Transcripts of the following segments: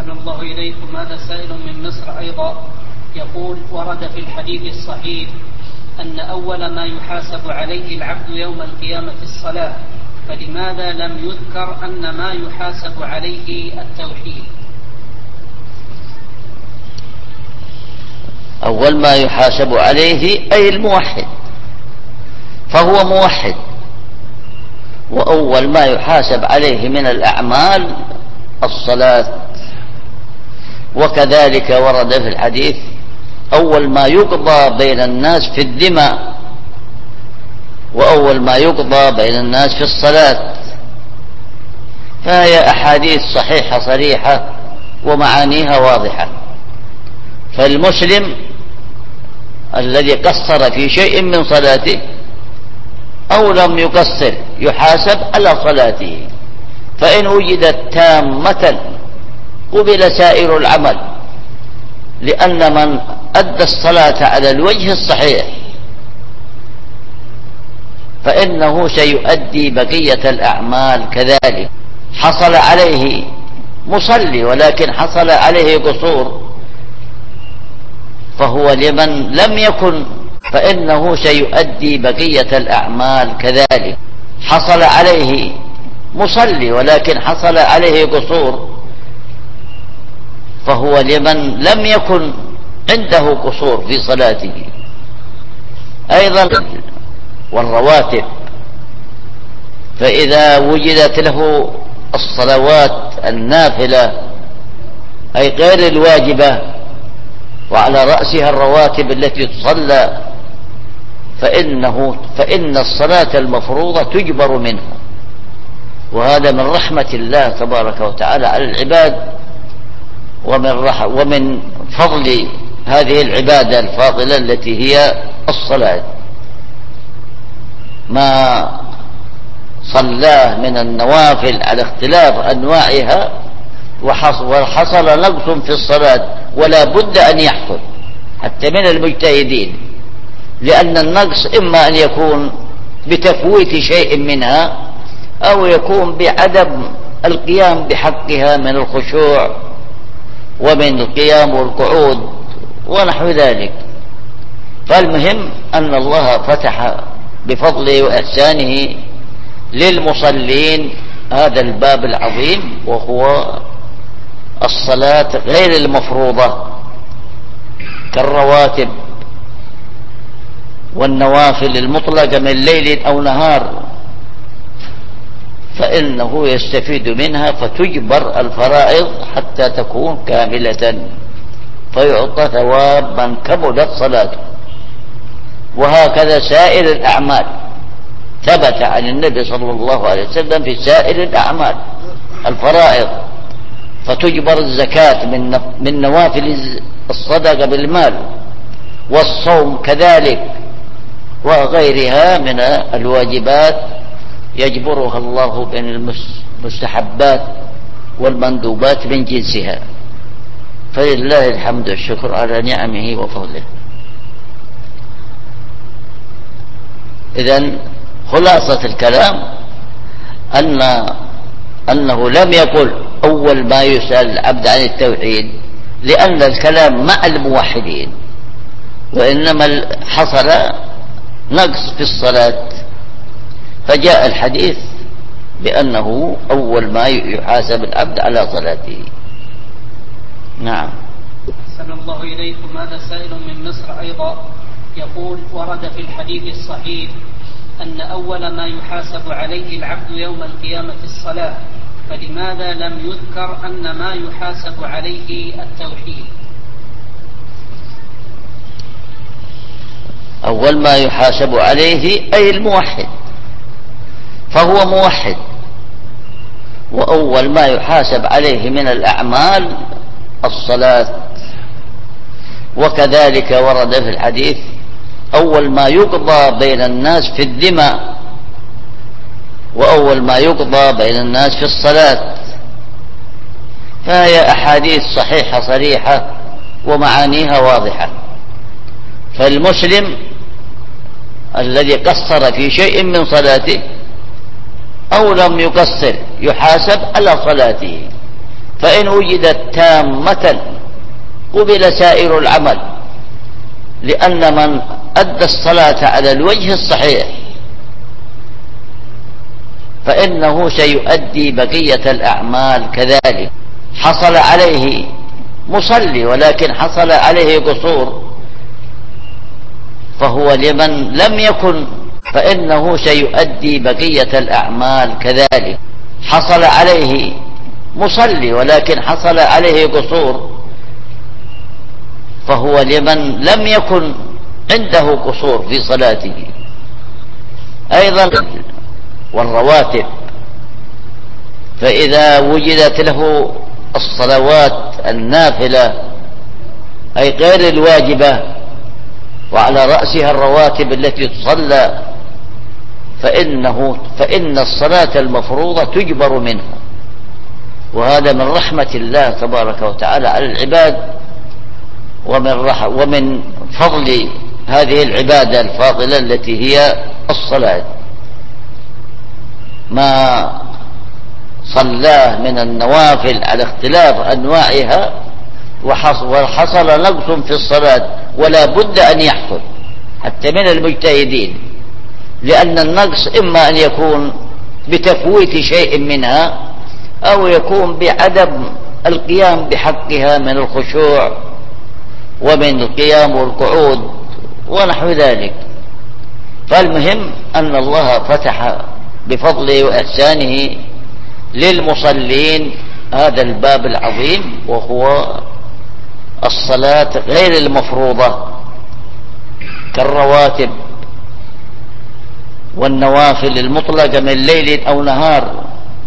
أحسن الله إليكم. هذا سائل من مصر أيضا يقول: ورد في الحديث الصحيح أن أول ما يحاسب عليه العبد يوم القيامة الصلاة، فلماذا لم يذكر أن ما يحاسب عليه التوحيد؟ أول ما يحاسب عليه أي الموحد، فهو موحد، وأول ما يحاسب عليه من الأعمال الصلاة. وكذلك ورد في الحديث: أول ما يقضى بين الناس في الدماء، وأول ما يقضى بين الناس في الصلاة. فهي أحاديث صحيحة صريحة ومعانيها واضحة. فالمسلم الذي قصر في شيء من صلاته أو لم يقصر يحاسب على صلاته، فإن وجدت تامة قبل سائر العمل، لأن من أدى الصلاة على الوجه الصحيح فإنه سيؤدي بقية الأعمال كذلك. حصل عليه مصلي ولكن حصل عليه قصور، فهو لمن لم يكن فإنه سيؤدي بقية الأعمال كذلك. حصل عليه مصلي ولكن حصل عليه قصور، فهو لمن لم يكن عنده قصور في صلاته. أيضا والرواتب، فإذا وجدت له الصلوات النافلة أي غير الواجبة وعلى رأسها الرواتب التي تصلى، فإن الصلاة المفروضة تجبر منه، وهذا من رحمة الله تبارك وتعالى على العباد، ومن فضل هذه العبادة الفاضلة التي هي الصلاة. ما صلاه من النوافل على اختلاف أنواعها وحصل نقص في الصلاة، ولا بد أن يحصل حتى من المجتهدين، لأن النقص إما أن يكون بتفويت شيء منها أو يكون بعدم القيام بحقها من الخشوع ومن القيام والقعود ونحو ذلك. فالمهم أن الله فتح بفضله وإحسانه للمصلين هذا الباب العظيم، وهو الصلاة غير المفروضة كالرواتب والنوافل المطلقة من ليل أو نهار، فإنه يستفيد منها فتجبر الفرائض حتى تكون كاملة، فيعطى ثواب من كملت صلاته. وهكذا سائر الأعمال ثبت عن النبي صلى الله عليه وسلم في سائر الأعمال الفرائض، فتجبر الزكاة من نوافل الصدقة بالمال، والصوم كذلك، وغيرها من الواجبات يجبرها الله بين المستحبات والمندوبات من جنسها. فلله الحمد والشكر على نعمه وفضله. إذن خلاصة الكلام أنه لم يقل أول ما يسأل العبد عن التوحيد، لأن الكلام مع الموحدين، وإنما حصل نقص في الصلاة، فجاء الحديث بأنه أول ما يحاسب العبد على صلاته. نعم. أحسن الله إليكم. هذا سائل من مصر أيضا يقول: ورد في الحديث الصحيح أن أول ما يحاسب عليه العبد يوم القيامة الصلاة، فلماذا لم يذكر أن ما يحاسب عليه التوحيد؟ أول ما يحاسب عليه أي الموحد، فهو موحد، وأول ما يحاسب عليه من الأعمال الصلاة. وكذلك ورد في الحديث: أول ما يقضى بين الناس في الدماء، وأول ما يقضى بين الناس في الصلاة. فهي أحاديث صحيحة صريحة ومعانيها واضحة. فالمسلم الذي قصر في شيء من صلاته أو لم يقصر يحاسب على صلاته، فإن وجدت تامة قبل سائر العمل، لأن من أدى الصلاة على الوجه الصحيح فإنه سيؤدي بقية الأعمال كذلك. حصل عليه مصلي ولكن حصل عليه قصور، فهو لمن لم يكن فإنه سيؤدي بقية الأعمال كذلك. حصل عليه مصلي ولكن حصل عليه قصور، فهو لمن لم يكن عنده قصور في صلاته. أيضا والرواتب، فإذا وجدت له الصلوات النافلة أي غير الواجبة وعلى رأسها الرواتب التي تصلى، فإن الصلاة المفروضة تجبر منها، وهذا من رحمة الله تبارك وتعالى على العباد ومن فضل هذه العبادة الفاضلة التي هي الصلاة. ما صلاه من النوافل على اختلاف أنواعها وحصل نقص في الصلاة ولا بد أن يحصل حتى من المجتهدين، لأن النقص إما أن يكون بتفويت شيء منها أو يكون بعدم القيام بحقها من الخشوع ومن القيام والقعود ونحو ذلك. فالمهم أن الله فتح بفضله وإحسانه للمصلين هذا الباب العظيم، وهو الصلاة غير المفروضة كالرواتب والنوافل المطلقة من ليل أو نهار،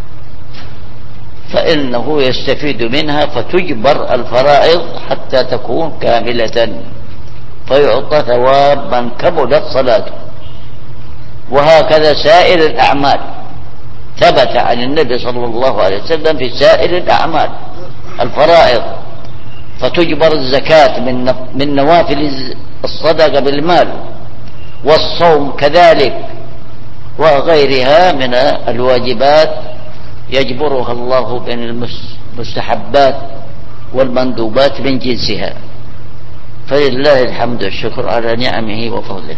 فإنه يستفيد منها فتجبر الفرائض حتى تكون كاملة فيعطى ثواب من كملت صلاته. وهكذا سائر الأعمال ثبت عن النبي صلى الله عليه وسلم في سائر الأعمال الفرائض، فتجبر الزكاة من نوافل الصدقة بالمال، والصوم كذلك، وغيرها من الواجبات يجبرها الله بين المستحبات والمندوبات من جنسها. فلله الحمد والشكر على نعمه وفضله.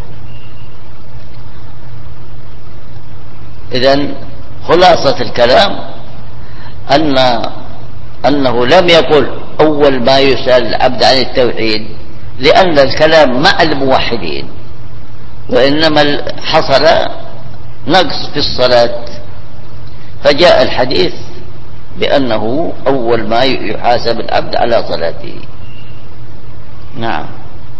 إذن خلاصة الكلام أنه لم يقل أول ما يسأل العبد عن التوحيد، لأن الكلام مع الموحدين، وإنما حصل نقص في الصلاة فجاء الحديث بأنه أول ما يحاسب العبد على صلاته. نعم.